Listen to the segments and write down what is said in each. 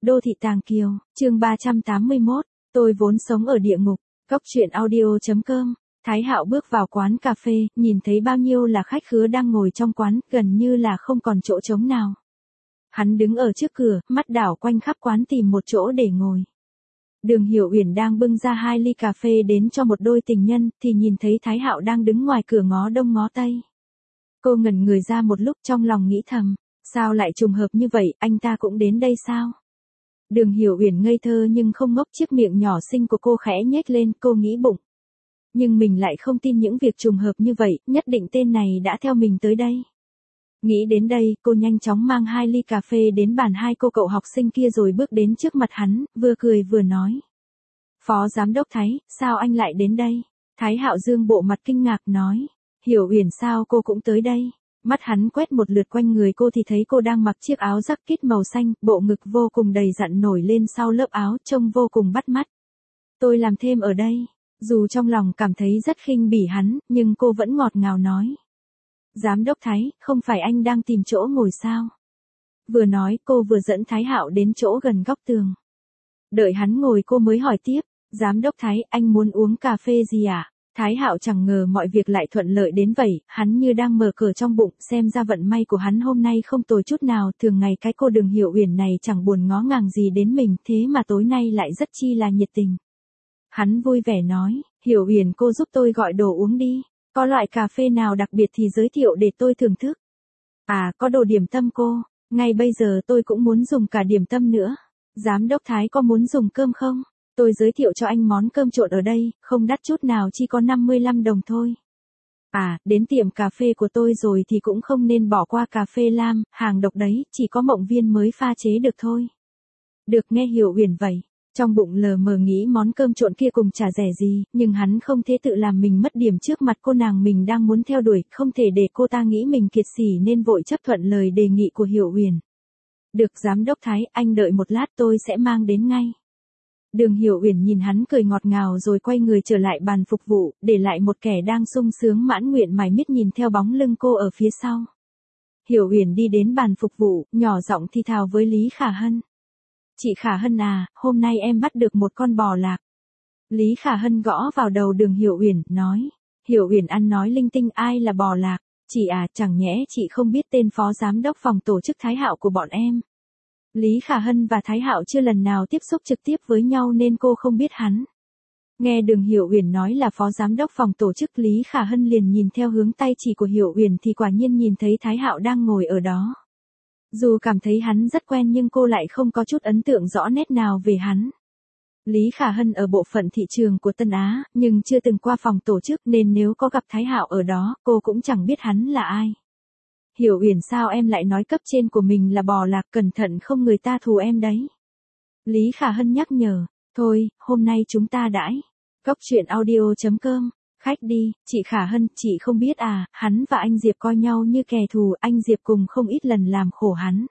Đô thị Tàng Kiều, chương 381, tôi vốn sống ở địa ngục, Cóc truyện audio.com. Thái Hạo bước vào quán cà phê, nhìn thấy bao nhiêu là khách khứa đang ngồi trong quán, gần như là không còn chỗ trống nào. Hắn đứng ở trước cửa, mắt đảo quanh khắp quán tìm một chỗ để ngồi. Đường Hiểu Uyển đang bưng ra 2 ly cà phê đến cho một đôi tình nhân, thì nhìn thấy Thái Hạo đang đứng ngoài cửa ngó đông ngó tây. Cô ngẩn người ra một lúc, trong lòng nghĩ thầm, sao lại trùng hợp như vậy, anh ta cũng đến đây sao? Đường Hiểu Uyển ngây thơ nhưng không ngốc, chiếc miệng nhỏ xinh của cô khẽ nhếch lên, cô nghĩ bụng. Nhưng mình lại không tin những việc trùng hợp như vậy, nhất định tên này đã theo mình tới đây. Nghĩ đến đây, cô nhanh chóng mang 2 ly cà phê đến bàn hai cô cậu học sinh kia rồi bước đến trước mặt hắn, vừa cười vừa nói. Phó Giám đốc Thái, sao anh lại đến đây? Thái Hạo dương bộ mặt kinh ngạc nói. Hiểu Uyển sao cô cũng tới đây? Mắt hắn quét một lượt quanh người cô thì thấy cô đang mặc chiếc áo jacket màu xanh, bộ ngực vô cùng đầy đặn nổi lên sau lớp áo, trông vô cùng bắt mắt. Tôi làm thêm ở đây. Dù trong lòng cảm thấy rất khinh bỉ hắn, nhưng cô vẫn ngọt ngào nói. Giám đốc Thái, không phải anh đang tìm chỗ ngồi sao? Vừa nói cô vừa dẫn Thái Hạo đến chỗ gần góc tường. Đợi hắn ngồi cô mới hỏi tiếp, Giám đốc Thái, anh muốn uống cà phê gì ạ? Thái Hạo chẳng ngờ mọi việc lại thuận lợi đến vậy, hắn như đang mở cờ trong bụng, xem ra vận may của hắn hôm nay không tồi chút nào, thường ngày cái cô Đường Hiểu Uyển này chẳng buồn ngó ngàng gì đến mình, thế mà tối nay lại rất chi là nhiệt tình. Hắn vui vẻ nói, Hiểu Uyển cô giúp tôi gọi đồ uống đi, có loại cà phê nào đặc biệt thì giới thiệu để tôi thưởng thức. À, có đồ điểm tâm cô, ngay bây giờ tôi cũng muốn dùng cả điểm tâm nữa. Giám đốc Thái có muốn dùng cơm không? Tôi giới thiệu cho anh món cơm trộn ở đây, không đắt chút nào, chỉ có 55 đồng thôi. À, đến tiệm cà phê của tôi rồi thì cũng không nên bỏ qua cà phê lam, hàng độc đấy, chỉ có Mộng Viên mới pha chế được thôi. Được, nghe Hiểu Uyển vậy. Trong bụng lờ mờ nghĩ món cơm trộn kia cùng chả rẻ gì, nhưng hắn không thể tự làm mình mất điểm trước mặt cô nàng mình đang muốn theo đuổi, không thể để cô ta nghĩ mình kiệt sỉ nên vội chấp thuận lời đề nghị của Hiểu Uyển. Được Giám đốc Thái, anh đợi một lát tôi sẽ mang đến ngay. Đường Hiểu Uyển nhìn hắn cười ngọt ngào rồi quay người trở lại bàn phục vụ, để lại một kẻ đang sung sướng mãn nguyện mải miết nhìn theo bóng lưng cô ở phía sau. Hiểu Uyển đi đến bàn phục vụ, nhỏ giọng thì thào với Lý Khả Hân. Chị Khả Hân à, hôm nay em bắt được một con bò lạc. Lý Khả Hân gõ vào đầu Đường Hiểu Uyển, nói. Hiểu Uyển ăn nói linh tinh, ai là bò lạc? Chị à, chẳng nhẽ chị không biết tên phó giám đốc phòng tổ chức Thái Hạo của bọn em. Lý Khả Hân và Thái Hạo chưa lần nào tiếp xúc trực tiếp với nhau nên cô không biết hắn. Nghe Đường Hiểu Uyển nói là phó giám đốc phòng tổ chức, Lý Khả Hân liền nhìn theo hướng tay chỉ của Hiểu Uyển thì quả nhiên nhìn thấy Thái Hạo đang ngồi ở đó. Dù cảm thấy hắn rất quen nhưng cô lại không có chút ấn tượng rõ nét nào về hắn. Lý Khả Hân ở bộ phận thị trường của Tân Á, nhưng chưa từng qua phòng tổ chức nên nếu có gặp Thái Hạo ở đó, cô cũng chẳng biết hắn là ai. Hiểu Uyển sao em lại nói cấp trên của mình là bò lạc, cẩn thận không người ta thù em đấy. Lý Khả Hân nhắc nhở, thôi, hôm nay chúng ta đãi. Cóc truyện audio.com, khách đi, chị Khả Hân, chị không biết à, hắn và anh Diệp coi nhau như kẻ thù, anh Diệp cùng không ít lần làm khổ hắn.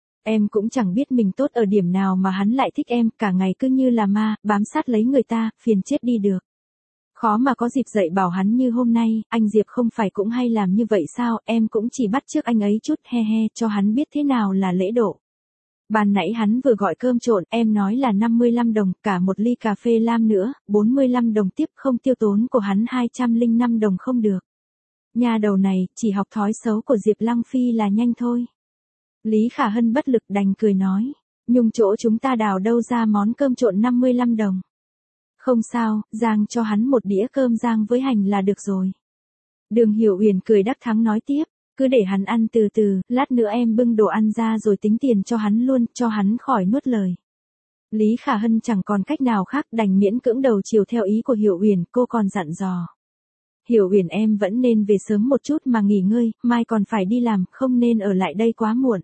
Em cũng chẳng biết mình tốt ở điểm nào mà hắn lại thích em, cả ngày cứ như là ma, bám sát lấy người ta, phiền chết đi được. Khó mà có dịp dạy bảo hắn như hôm nay, anh Diệp không phải cũng hay làm như vậy sao, em cũng chỉ bắt chước anh ấy chút, he he, cho hắn biết thế nào là lễ độ. Ban nãy hắn vừa gọi cơm trộn, em nói là 55 đồng, cả một ly cà phê lam nữa, 45 đồng tiếp, không tiêu tốn của hắn 205 đồng không được. Nhà đầu này, chỉ học thói xấu của Diệp Lăng Phi là nhanh thôi. Lý Khả Hân bất lực đành cười nói, nhung chỗ chúng ta đào đâu ra món cơm trộn 55 đồng. Không sao, rang cho hắn một đĩa cơm rang với hành là được rồi. Đường Hiểu Uyển cười đắc thắng nói tiếp, cứ để hắn ăn từ từ, lát nữa em bưng đồ ăn ra rồi tính tiền cho hắn luôn, cho hắn khỏi nuốt lời. Lý Khả Hân chẳng còn cách nào khác đành miễn cưỡng đầu chiều theo ý của Hiểu Uyển, cô còn dặn dò. Hiểu Uyển em vẫn nên về sớm một chút mà nghỉ ngơi, mai còn phải đi làm, không nên ở lại đây quá muộn.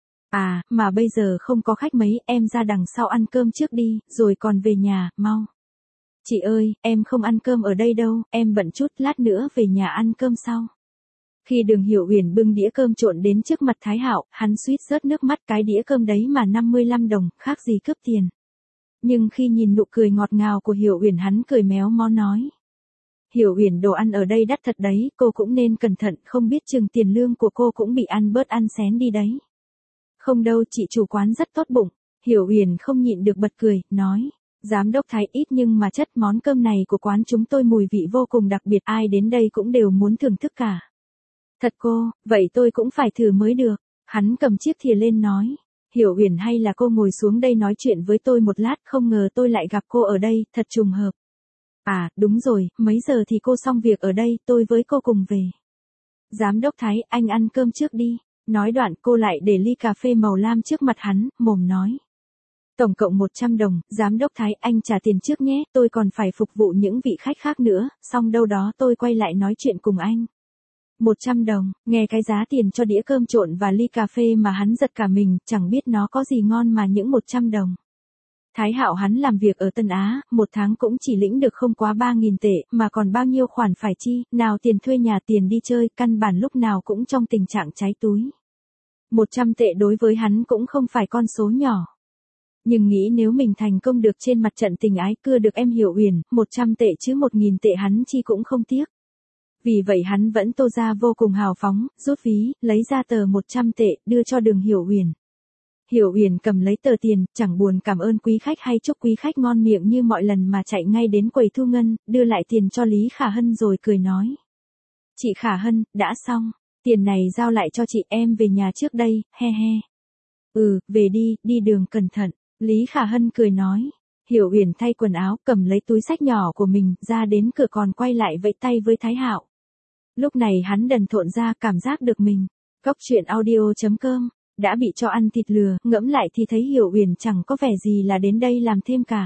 À, mà bây giờ không có khách mấy, em ra đằng sau ăn cơm trước đi, rồi còn về nhà, mau. Chị ơi, em không ăn cơm ở đây đâu, em bận chút, lát nữa về nhà ăn cơm sau. Khi Đường Hiểu Uyển bưng đĩa cơm trộn đến trước mặt Thái Hạo, hắn suýt rớt nước mắt, cái đĩa cơm đấy mà 55 đồng, khác gì cướp tiền. Nhưng khi nhìn nụ cười ngọt ngào của Hiểu Uyển hắn cười méo mó nói. Hiểu Uyển đồ ăn ở đây đắt thật đấy, cô cũng nên cẩn thận, không biết chừng tiền lương của cô cũng bị ăn bớt ăn xén đi đấy. Không đâu, chị chủ quán rất tốt bụng. Hiểu Uyển không nhịn được bật cười, nói. Giám đốc Thái, ít nhưng mà chất món cơm này của quán chúng tôi mùi vị vô cùng đặc biệt, ai đến đây cũng đều muốn thưởng thức cả. Thật cô, vậy tôi cũng phải thử mới được. Hắn cầm chiếc thìa lên nói. Hiểu Uyển, hay là cô ngồi xuống đây nói chuyện với tôi một lát, không ngờ tôi lại gặp cô ở đây, thật trùng hợp. À, đúng rồi, mấy giờ thì cô xong việc ở đây, tôi với cô cùng về. Giám đốc Thái, anh ăn cơm trước đi. Nói đoạn cô lại để ly cà phê màu lam trước mặt hắn, mồm nói. Tổng cộng 100 đồng, giám đốc Thái, anh trả tiền trước nhé, tôi còn phải phục vụ những vị khách khác nữa, xong đâu đó tôi quay lại nói chuyện cùng anh. 100 đồng, nghe cái giá tiền cho đĩa cơm trộn và ly cà phê mà hắn giật cả mình, chẳng biết nó có gì ngon mà những 100 đồng. Thái Hạo hắn làm việc ở Tân Á, một tháng cũng chỉ lĩnh được không quá 3.000 tệ, mà còn bao nhiêu khoản phải chi, nào tiền thuê nhà, tiền đi chơi, căn bản lúc nào cũng trong tình trạng cháy túi. 100 tệ đối với hắn cũng không phải con số nhỏ. Nhưng nghĩ nếu mình thành công được trên mặt trận tình ái, cưa được em Hiểu Uyển, 100 tệ chứ 1.000 tệ hắn chi cũng không tiếc. Vì vậy hắn vẫn tô ra vô cùng hào phóng, rút ví, lấy ra tờ 100 tệ, đưa cho Đường Hiểu Uyển. Hiểu Uyển cầm lấy tờ tiền, chẳng buồn cảm ơn quý khách hay chúc quý khách ngon miệng như mọi lần mà chạy ngay đến quầy thu ngân, đưa lại tiền cho Lý Khả Hân rồi cười nói. Chị Khả Hân, đã xong, tiền này giao lại cho chị, em về nhà trước đây, he he. Về đi, đi đường cẩn thận, Lý Khả Hân cười nói. Hiểu Uyển thay quần áo, cầm lấy túi xách nhỏ của mình, ra đến cửa còn quay lại vẫy tay với Thái Hạo. Lúc này hắn đần thộn ra, cảm giác được mình. Cốc truyện audio.com đã bị cho ăn thịt lừa, ngẫm lại thì thấy Hiểu Uyển chẳng có vẻ gì là đến đây làm thêm cả.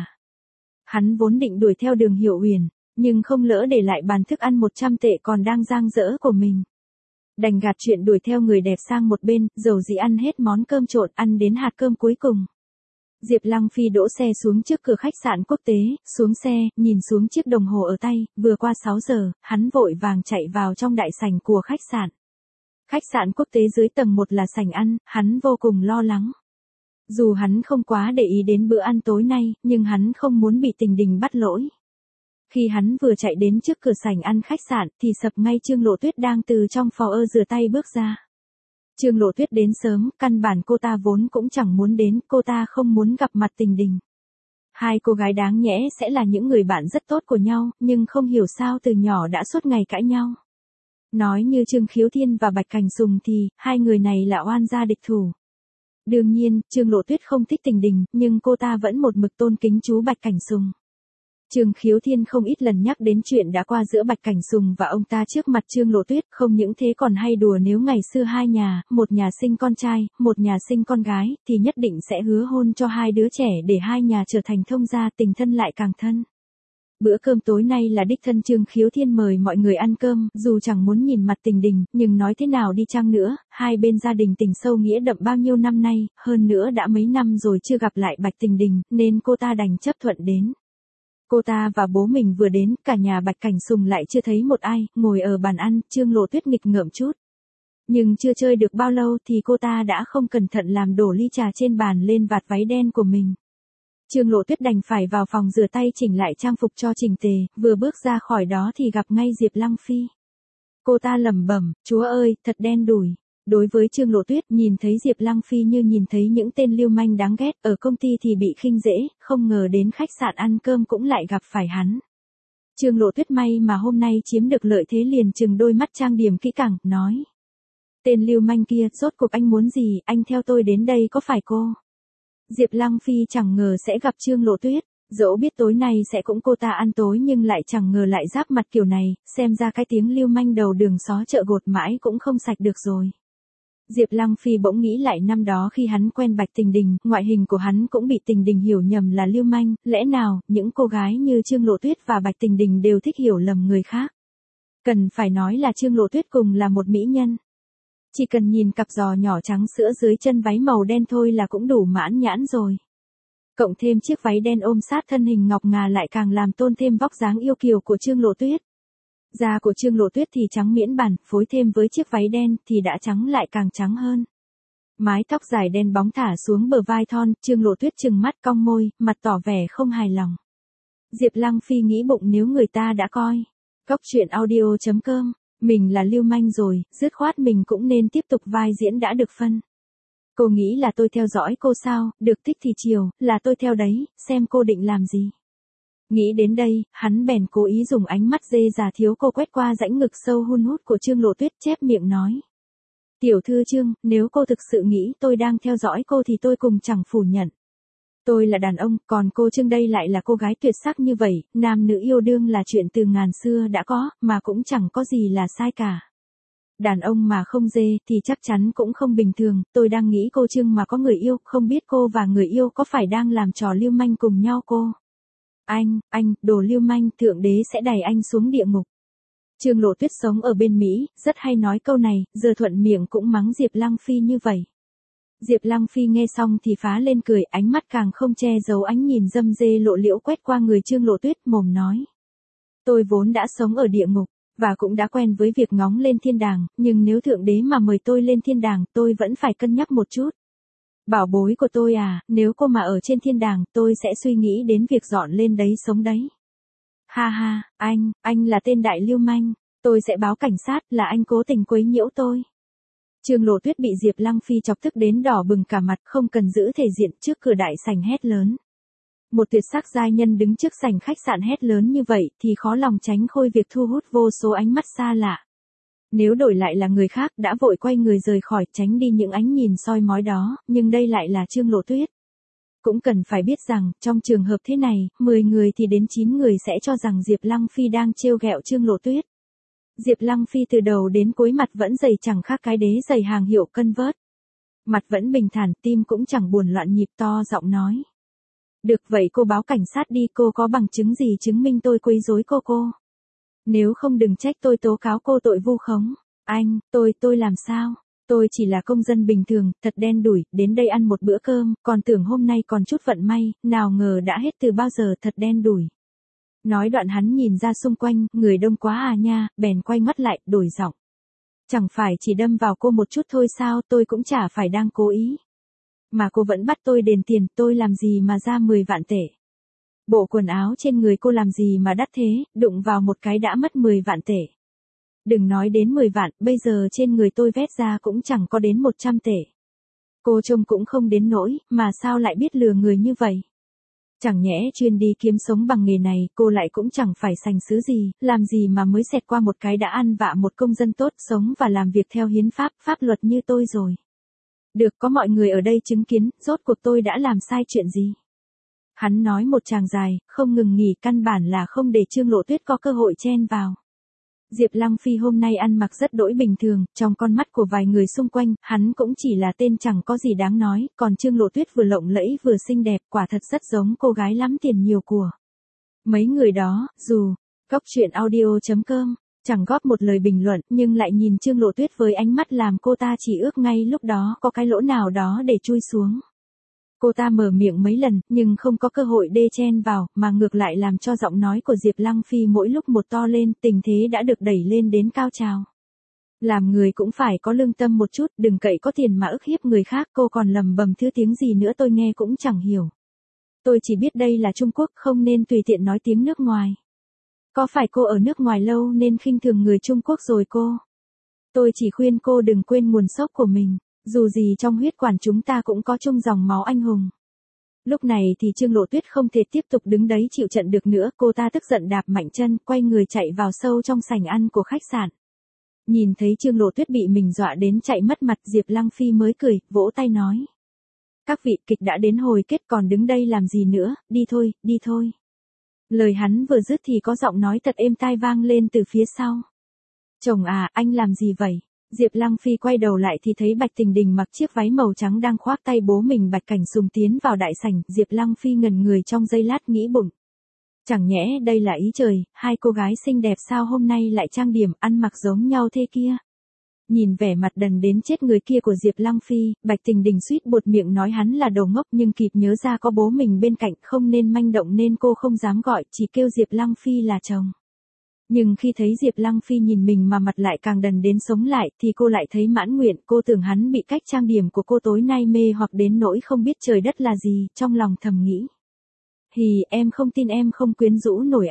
Hắn vốn định đuổi theo Đường Hiểu Uyển, nhưng không lỡ để lại bàn thức ăn 100 tệ còn đang dang dở của mình. Đành gạt chuyện đuổi theo người đẹp sang một bên, dầu dĩ ăn hết món cơm trộn, ăn đến hạt cơm cuối cùng. Diệp Lăng Phi đỗ xe xuống trước cửa khách sạn quốc tế, xuống xe, nhìn xuống chiếc đồng hồ ở tay, vừa qua 6 giờ, hắn vội vàng chạy vào trong đại sảnh của khách sạn. Khách sạn quốc tế dưới tầng 1 là sảnh ăn, hắn vô cùng lo lắng. Dù hắn không quá để ý đến bữa ăn tối nay, nhưng hắn không muốn bị Tình Đình bắt lỗi. Khi hắn vừa chạy đến trước cửa sảnh ăn khách sạn, thì sập ngay Trương Lộ Tuyết đang từ trong phò rửa tay bước ra. Trương Lộ Tuyết đến sớm, căn bản cô ta vốn cũng chẳng muốn đến, cô ta không muốn gặp mặt Tình Đình. Hai cô gái đáng nhẽ sẽ là những người bạn rất tốt của nhau, nhưng không hiểu sao từ nhỏ đã suốt ngày cãi nhau. Nói như Trương Khiếu Thiên và Bạch Cảnh Sùng thì, hai người này là oan gia địch thủ. Đương nhiên, Trương Lộ Tuyết không thích Tình Đình, nhưng cô ta vẫn một mực tôn kính chú Bạch Cảnh Sùng. Trương Khiếu Thiên không ít lần nhắc đến chuyện đã qua giữa Bạch Cảnh Sùng và ông ta trước mặt Trương Lộ Tuyết, không những thế còn hay đùa nếu ngày xưa hai nhà, một nhà sinh con trai, một nhà sinh con gái, thì nhất định sẽ hứa hôn cho hai đứa trẻ để hai nhà trở thành thông gia, tình thân lại càng thân. Bữa cơm tối nay là đích thân Trương Khiếu Thiên mời mọi người ăn cơm, dù chẳng muốn nhìn mặt Tình Đình, nhưng nói thế nào đi chăng nữa, hai bên gia đình tình sâu nghĩa đậm bao nhiêu năm nay, hơn nữa đã mấy năm rồi chưa gặp lại Bạch Tình Đình, nên cô ta đành chấp thuận đến. Cô ta và bố mình vừa đến, cả nhà Bạch Cảnh Sùng lại chưa thấy một ai, ngồi ở bàn ăn, Trương Lộ Tuyết nghịch ngợm chút. Nhưng chưa chơi được bao lâu thì cô ta đã không cẩn thận làm đổ ly trà trên bàn lên vạt váy đen của mình. Trương Lộ Tuyết đành phải vào phòng rửa tay chỉnh lại trang phục cho chỉnh tề, vừa bước ra khỏi đó thì gặp ngay Diệp Lăng Phi. Cô ta lẩm bẩm, chúa ơi, thật đen đủi. Đối với Trương Lộ Tuyết, nhìn thấy Diệp Lăng Phi như nhìn thấy những tên lưu manh đáng ghét, ở công ty thì bị khinh dễ, không ngờ đến khách sạn ăn cơm cũng lại gặp phải hắn. Trương Lộ Tuyết may mà hôm nay chiếm được lợi thế, liền trừng đôi mắt trang điểm kỹ càng, nói. Tên lưu manh kia, rốt cuộc anh muốn gì, anh theo tôi đến đây có phải cô? Diệp Lăng Phi chẳng ngờ sẽ gặp Trương Lộ Tuyết, dẫu biết tối nay sẽ cũng cô ta ăn tối nhưng lại chẳng ngờ lại giáp mặt kiểu này, xem ra cái tiếng lưu manh đầu đường xó chợ gột mãi cũng không sạch được rồi. Diệp Lăng Phi bỗng nghĩ lại năm đó khi hắn quen Bạch Tình Đình, ngoại hình của hắn cũng bị Tình Đình hiểu nhầm là lưu manh, lẽ nào, những cô gái như Trương Lộ Tuyết và Bạch Tình Đình đều thích hiểu lầm người khác. Cần phải nói là Trương Lộ Tuyết cùng là một mỹ nhân. Chỉ cần nhìn cặp giò nhỏ trắng sữa dưới chân váy màu đen thôi là cũng đủ mãn nhãn rồi. Cộng thêm chiếc váy đen ôm sát thân hình ngọc ngà lại càng làm tôn thêm vóc dáng yêu kiều của Trương Lộ Tuyết. Da của Trương Lộ Tuyết thì trắng miễn bàn, phối thêm với chiếc váy đen thì đã trắng lại càng trắng hơn. Mái tóc dài đen bóng thả xuống bờ vai thon, Trương Lộ Tuyết trừng mắt cong môi, mặt tỏ vẻ không hài lòng. Diệp Lăng Phi nghĩ bụng nếu người ta đã coi Cốc truyện audio.com, mình là lưu manh rồi, dứt khoát mình cũng nên tiếp tục vai diễn đã được phân. Cô nghĩ là tôi theo dõi cô sao, được thích thì chiều, là tôi theo đấy, xem cô định làm gì. Nghĩ đến đây, hắn bèn cố ý dùng ánh mắt dê già thiếu cô quét qua rãnh ngực sâu hun hút của Trương Lộ Tuyết, chép miệng nói. Tiểu thư Trương, nếu cô thực sự nghĩ tôi đang theo dõi cô thì tôi cùng chẳng phủ nhận. Tôi là đàn ông, còn cô Trương đây lại là cô gái tuyệt sắc như vậy, nam nữ yêu đương là chuyện từ ngàn xưa đã có, mà cũng chẳng có gì là sai cả. Đàn ông mà không dê thì chắc chắn cũng không bình thường, tôi đang nghĩ cô Trương mà có người yêu, không biết cô và người yêu có phải đang làm trò lưu manh cùng nhau cô. Anh, đồ lưu manh, thượng đế sẽ đày anh xuống địa ngục. Trương Lộ Tuyết sống ở bên Mỹ, rất hay nói câu này, giờ thuận miệng cũng mắng Diệp Lăng Phi như vậy. Diệp Lăng Phi nghe xong thì phá lên cười, ánh mắt càng không che giấu ánh nhìn dâm dê lộ liễu quét qua người Trương Lộ Tuyết, mồm nói. Tôi vốn đã sống ở địa ngục, và cũng đã quen với việc ngóng lên thiên đàng, nhưng nếu thượng đế mà mời tôi lên thiên đàng, tôi vẫn phải cân nhắc một chút. Bảo bối của tôi à, nếu cô mà ở trên thiên đàng, tôi sẽ suy nghĩ đến việc dọn lên đấy sống đấy. Ha ha, anh là tên đại lưu manh, tôi sẽ báo cảnh sát là anh cố tình quấy nhiễu tôi. Trương Lộ Tuyết bị Diệp Lăng Phi chọc tức đến đỏ bừng cả mặt, không cần giữ thể diện, trước cửa đại sảnh hét lớn. Một tuyệt sắc giai nhân đứng trước sảnh khách sạn hét lớn như vậy thì khó lòng tránh khỏi việc thu hút vô số ánh mắt xa lạ. Nếu đổi lại là người khác đã vội quay người rời khỏi, tránh đi những ánh nhìn soi mói đó, nhưng đây lại là Trương Lộ Tuyết. Cũng cần phải biết rằng, trong trường hợp thế này, 10 người thì đến 9 người sẽ cho rằng Diệp Lăng Phi đang trêu ghẹo Trương Lộ Tuyết. Diệp Lăng Phi từ đầu đến cuối mặt vẫn dày chẳng khác cái đế giày hàng hiệu Converse. Mặt vẫn bình thản, tim cũng chẳng buồn loạn nhịp, to giọng nói. Được vậy cô báo cảnh sát đi, cô có bằng chứng gì chứng minh tôi quấy rối cô? Nếu không đừng trách tôi tố cáo cô tội vu khống. Anh, tôi làm sao? Tôi chỉ là công dân bình thường, thật đen đủi, đến đây ăn một bữa cơm, còn tưởng hôm nay còn chút vận may, nào ngờ đã hết từ bao giờ, thật đen đủi. Nói đoạn hắn nhìn ra xung quanh, người đông quá à nha, bèn quay mắt lại, đổi giọng. Chẳng phải chỉ đâm vào cô một chút thôi sao, tôi cũng chả phải đang cố ý. Mà cô vẫn bắt tôi đền tiền, tôi làm gì mà ra 10 vạn tệ. Bộ quần áo trên người cô làm gì mà đắt thế, đụng vào một cái đã mất 10 vạn tệ. Đừng nói đến 10 vạn, bây giờ trên người tôi vét ra cũng chẳng có đến 100 tệ. Cô trông cũng không đến nỗi, mà sao lại biết lừa người như vậy? Chẳng nhẽ chuyên đi kiếm sống bằng nghề này, cô lại cũng chẳng phải sành sứ gì, làm gì mà mới xẹt qua một cái đã ăn vạ một công dân tốt, sống và làm việc theo hiến pháp, pháp luật như tôi rồi. Được, có mọi người ở đây chứng kiến, rốt cuộc tôi đã làm sai chuyện gì? Hắn nói một tràng dài, không ngừng nghỉ, căn bản là không để Trương Lộ Tuyết có cơ hội chen vào. Diệp Lăng Phi hôm nay ăn mặc rất đỗi bình thường, trong con mắt của vài người xung quanh, hắn cũng chỉ là tên chẳng có gì đáng nói, còn Trương Lộ Tuyết vừa lộng lẫy vừa xinh đẹp, quả thật rất giống cô gái lắm tiền nhiều của. Mấy người đó, dù, Góc Truyện Audio.com, chẳng góp một lời bình luận, nhưng lại nhìn Trương Lộ Tuyết với ánh mắt làm cô ta chỉ ước ngay lúc đó có cái lỗ nào đó để chui xuống. Cô ta mở miệng mấy lần, nhưng không có cơ hội đê chen vào, mà ngược lại làm cho giọng nói của Diệp Lăng Phi mỗi lúc một to lên, tình thế đã được đẩy lên đến cao trào. Làm người cũng phải có lương tâm một chút, đừng cậy có tiền mà ức hiếp người khác, cô còn lầm bầm thứ tiếng gì nữa tôi nghe cũng chẳng hiểu. Tôi chỉ biết đây là Trung Quốc, không nên tùy tiện nói tiếng nước ngoài. Có phải cô ở nước ngoài lâu nên khinh thường người Trung Quốc rồi cô? Tôi chỉ khuyên cô đừng quên nguồn gốc của mình. Dù gì trong huyết quản chúng ta cũng có chung dòng máu anh hùng. Lúc này thì Trương Lộ Tuyết không thể tiếp tục đứng đấy chịu trận được nữa, cô ta tức giận đạp mạnh chân, quay người chạy vào sâu trong sảnh ăn của khách sạn. Nhìn thấy Trương Lộ Tuyết bị mình dọa đến chạy mất mặt, Diệp Lăng Phi mới cười, vỗ tay nói. Các vị, kịch đã đến hồi kết, còn đứng đây làm gì nữa, đi thôi. Lời hắn vừa dứt thì có giọng nói thật êm tai vang lên từ phía sau. Chồng à, anh làm gì vậy? Diệp Lăng Phi quay đầu lại thì thấy Bạch Tình Đình mặc chiếc váy màu trắng đang khoác tay bố mình Bạch Cảnh Sùng tiến vào đại sảnh, Diệp Lăng Phi ngẩn người trong giây lát nghĩ bụng. Chẳng nhẽ đây là ý trời, hai cô gái xinh đẹp sao hôm nay lại trang điểm, ăn mặc giống nhau thế kia. Nhìn vẻ mặt đần đến chết người kia của Diệp Lăng Phi, Bạch Tình Đình suýt buột miệng nói hắn là đồ ngốc, nhưng kịp nhớ ra có bố mình bên cạnh không nên manh động nên cô không dám gọi, chỉ kêu Diệp Lăng Phi là chồng. Nhưng khi thấy Diệp Lăng Phi nhìn mình mà mặt lại càng đần đến sống lại thì cô lại thấy mãn nguyện, cô tưởng hắn bị cách trang điểm của cô tối nay mê hoặc đến nỗi không biết trời đất là gì, trong lòng thầm nghĩ. Em không tin em không quyến rũ nổi anh.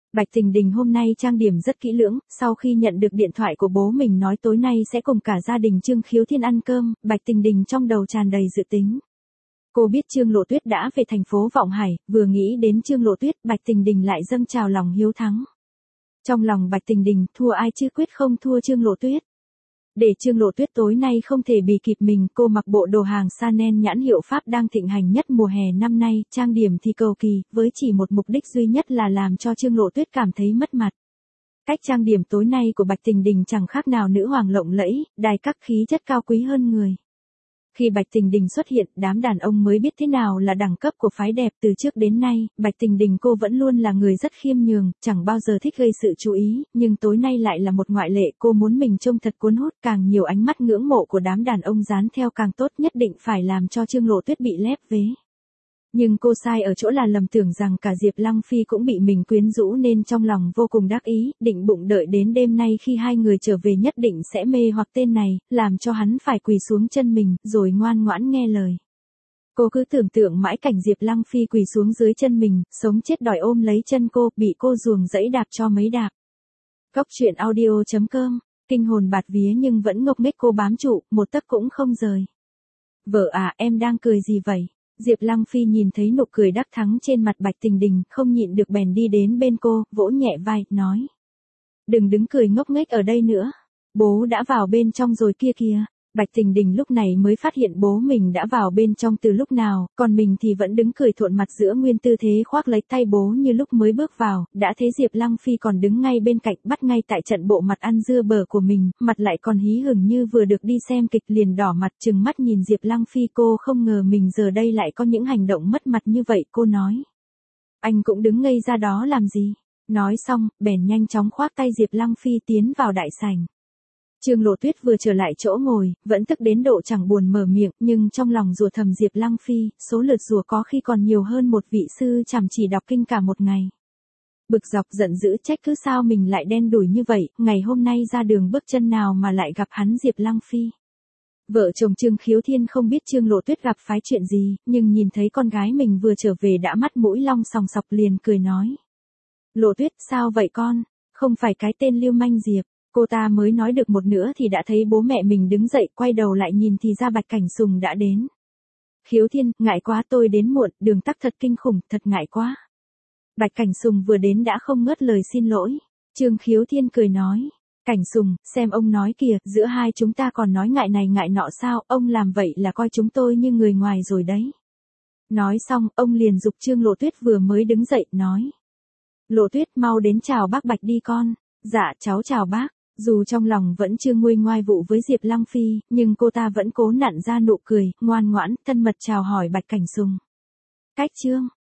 Bạch Tình Đình hôm nay trang điểm rất kỹ lưỡng, sau khi nhận được điện thoại của bố mình nói tối nay sẽ cùng cả gia đình Trương Khiếu Thiên ăn cơm, Bạch Tình Đình trong đầu tràn đầy dự tính. Cô biết Trương Lộ Tuyết đã về thành phố Vọng Hải, vừa nghĩ đến Trương Lộ Tuyết, Bạch Tình Đình lại dâng trào lòng hiếu thắng. Trong lòng Bạch Tình Đình, thua ai chứ quyết không thua Trương Lộ Tuyết. Để Trương Lộ Tuyết tối nay không thể bì kịp mình, cô mặc bộ đồ hàng Chanel nhãn hiệu Pháp đang thịnh hành nhất mùa hè năm nay, trang điểm thì cầu kỳ, với chỉ một mục đích duy nhất là làm cho Trương Lộ Tuyết cảm thấy mất mặt. Cách trang điểm tối nay của Bạch Tình Đình chẳng khác nào nữ hoàng lộng lẫy, đài các khí chất cao quý hơn người. Khi Bạch Tình Đình xuất hiện, đám đàn ông mới biết thế nào là đẳng cấp của phái đẹp. Từ trước đến nay, Bạch Tình Đình cô vẫn luôn là người rất khiêm nhường, chẳng bao giờ thích gây sự chú ý, nhưng tối nay lại là một ngoại lệ. Cô muốn mình trông thật cuốn hút, càng nhiều ánh mắt ngưỡng mộ của đám đàn ông dán theo càng tốt, nhất định phải làm cho Trương Lộ Tuyết bị lép vế. Nhưng cô sai ở chỗ là lầm tưởng rằng cả Diệp Lăng Phi cũng bị mình quyến rũ nên trong lòng vô cùng đắc ý, định bụng đợi đến đêm nay khi hai người trở về nhất định sẽ mê hoặc tên này, làm cho hắn phải quỳ xuống chân mình, rồi ngoan ngoãn nghe lời. Cô cứ tưởng tượng mãi cảnh Diệp Lăng Phi quỳ xuống dưới chân mình, sống chết đòi ôm lấy chân cô, bị cô ruồng rẫy đạp cho mấy đạp. Cóc truyện audio.com, kinh hồn bạt vía nhưng vẫn ngốc nghếch cô bám trụ, một tấc cũng không rời. Vợ à, em đang cười gì vậy? Diệp Lăng Phi nhìn thấy nụ cười đắc thắng trên mặt Bạch Tình Đình, không nhịn được bèn đi đến bên cô, vỗ nhẹ vai, nói. Đừng đứng cười ngốc nghếch ở đây nữa. Bố đã vào bên trong rồi kia kìa. Bạch Tình Đình lúc này mới phát hiện bố mình đã vào bên trong từ lúc nào, còn mình thì vẫn đứng cười thuộn mặt giữa nguyên tư thế khoác lấy tay bố như lúc mới bước vào, đã thấy Diệp Lăng Phi còn đứng ngay bên cạnh, bắt ngay tại trận bộ mặt ăn dưa bở của mình, mặt lại còn hí hửng như vừa được đi xem kịch, liền đỏ mặt trừng mắt nhìn Diệp Lăng Phi. Cô không ngờ mình giờ đây lại có những hành động mất mặt như vậy, cô nói. Anh cũng đứng ngây ra đó làm gì? Nói xong, bèn nhanh chóng khoác tay Diệp Lăng Phi tiến vào đại sảnh. Trương Lộ Tuyết vừa trở lại chỗ ngồi, vẫn tức đến độ chẳng buồn mở miệng, nhưng trong lòng rủa thầm Diệp Lăng Phi, số lượt rủa có khi còn nhiều hơn một vị sư chăm chỉ đọc kinh cả một ngày. Bực dọc giận dữ trách cứ sao mình lại đen đủi như vậy, ngày hôm nay ra đường bước chân nào mà lại gặp hắn Diệp Lăng Phi. Vợ chồng Trương Khiếu Thiên không biết Trương Lộ Tuyết gặp phái chuyện gì, nhưng nhìn thấy con gái mình vừa trở về đã mắt mũi long sòng sọc liền cười nói. Lộ Tuyết, sao vậy con? Không phải cái tên lưu manh Diệp. Cô ta mới nói được một nửa thì đã thấy bố mẹ mình đứng dậy, quay đầu lại nhìn thì ra Bạch Cảnh Sùng đã đến. Khiếu Thiên, ngại quá tôi đến muộn, đường tắc thật kinh khủng, thật ngại quá. Bạch Cảnh Sùng vừa đến đã không ngớt lời xin lỗi. Trương Khiếu Thiên cười nói. Cảnh Sùng, xem ông nói kìa, giữa hai chúng ta còn nói ngại này ngại nọ sao, ông làm vậy là coi chúng tôi như người ngoài rồi đấy. Nói xong, ông liền giục Trương Lộ Tuyết vừa mới đứng dậy, nói. Lộ Tuyết, mau đến chào bác Bạch đi con. Dạ, cháu chào bác. Dù trong lòng vẫn chưa nguôi ngoai vụ với Diệp Lăng Phi, nhưng cô ta vẫn cố nặn ra nụ cười, ngoan ngoãn, thân mật chào hỏi Bạch Cảnh Sùng. Cách chương